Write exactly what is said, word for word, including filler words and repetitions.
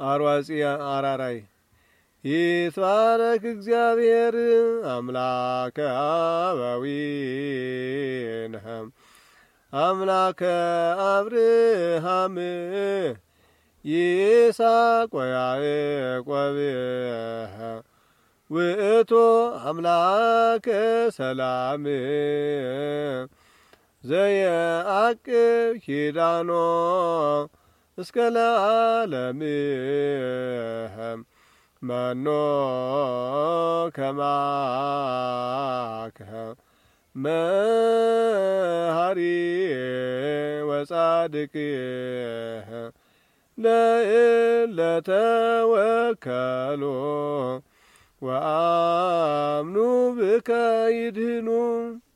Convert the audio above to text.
አርዋጺ አራራይ ይትባረክ እግዚአብሔር አምላከ አበዊነ አምላከ አብርሃም ይስሐቅ ወያዕቆብ ውእቱ አምላከ ሰላም ዘየዐቅብ ኪዳኖ እስከ ለዓለም መኖ ከማከ መሐሪ ወጻድቅ ለእለ ተወከሉ ወአምኑ ብከ ይድህኑ